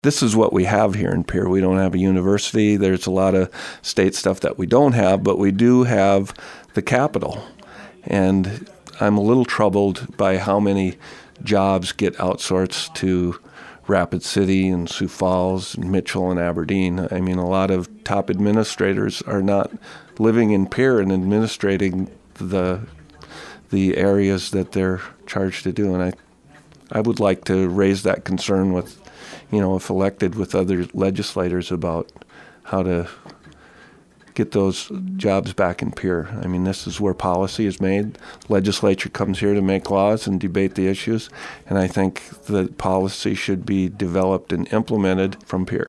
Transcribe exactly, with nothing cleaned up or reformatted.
this is what we have here in Pierre. We don't have a university. There's a lot of state stuff that we don't have, but we do have the capital. And I'm a little troubled by how many jobs get outsourced to Rapid City and Sioux Falls and Mitchell and Aberdeen. I mean, a lot of top administrators are not living in Pierre and administrating the the areas that they're charged to do. And I I would like to raise that concern with, you know, if elected, with other legislators about how to get those jobs back in Pierre. I mean, this is where policy is made. Legislature comes here to make laws and debate the issues, and I think the policy should be developed and implemented from Pierre.